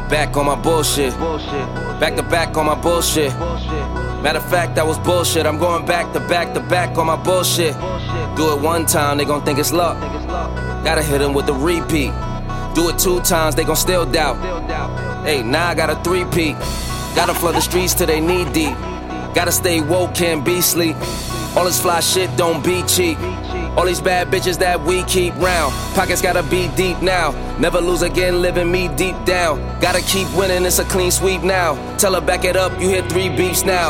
back on my bullshit. Back to back on my bullshit. Matter of fact, that was bullshit. I'm going back to back to back on my bullshit. Do it one time, they gon' think it's luck. Gotta hit them with the repeat. Do it 2 times, they gon' still doubt. Hey, now I got a 3-peat. Gotta flood the streets till they knee deep. Gotta stay woke, can't be sleep. All this fly shit don't be cheap. All these bad bitches that we keep round. Pockets gotta be deep now. Never lose again, living me deep down. Gotta keep winning, it's a clean sweep now. Tell her back it up, you hit 3 beeps now.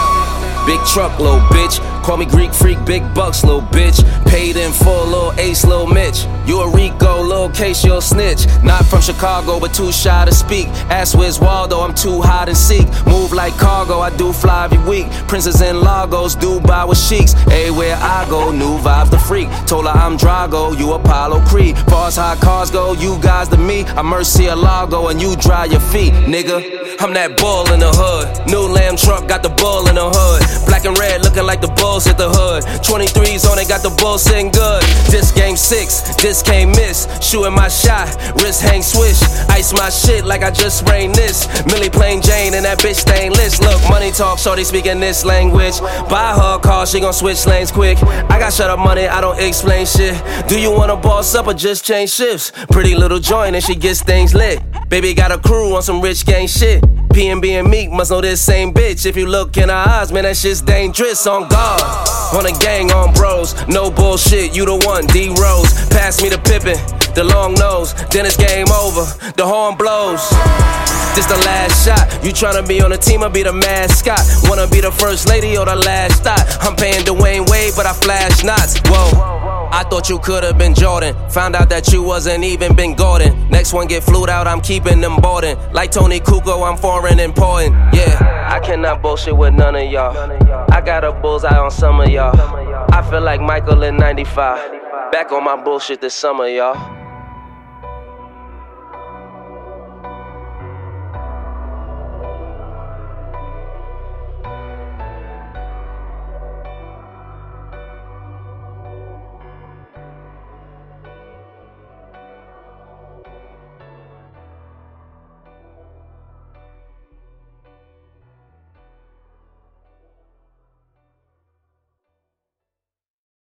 Big truck, little bitch. Call me Greek freak, big bucks, little bitch. Paid in full, little Ace, little Mitch. You a Rico, little case, you'll snitch. Not from Chicago, but too shy to speak. Ask where's Waldo, I'm too high to seek. Move like cargo, I do fly every week. Princess in Lagos, Dubai with sheiks. Everywhere I go, new vibes the freak. Told her I'm Drago, you Apollo Creed. Far as high cars go, you guys to me. I'm Murcielago and you dry your feet, nigga. I'm that bull in the hood. New lamb truck, got the bull in the hood. Black and red, looking like the Bulls hit the hood. 23s on it, got the Bulls sitting good. This game 6, this can't miss. Shooting my shot, wrist hang swish. Ice my shit like I just sprained this. Millie plain Jane and that bitch stainless. Look, money talk, shorty speaking this language. Buy her a car, she gon' switch lanes quick. I got shut up money, I don't explain shit. Do you wanna boss up or just change shifts? Pretty little joint and she gets things lit. Baby got a crew on some rich gang shit. P&B and Meek must know this same bitch. If you look in her eyes, man, that shit's dangerous. On guard, on a gang, on bros. No bullshit, you the one, D-Rose. Pass me the Pippin, the long nose. Then it's game over, the horn blows. This the last shot. You tryna be on the team or be the mascot? Wanna be the first lady or the last thought? I'm paying Dwayne Wade, but I flash knots. Whoa. I thought you could've been Jordan. Found out that you wasn't even Ben Gordon. Next one get flued out, I'm keeping them boarding. Like Tony Kukoc, I'm foreign important. Yeah, I cannot bullshit with none of y'all. I got a bullseye on some of y'all. I feel like Michael in 95. Back on my bullshit this summer, y'all.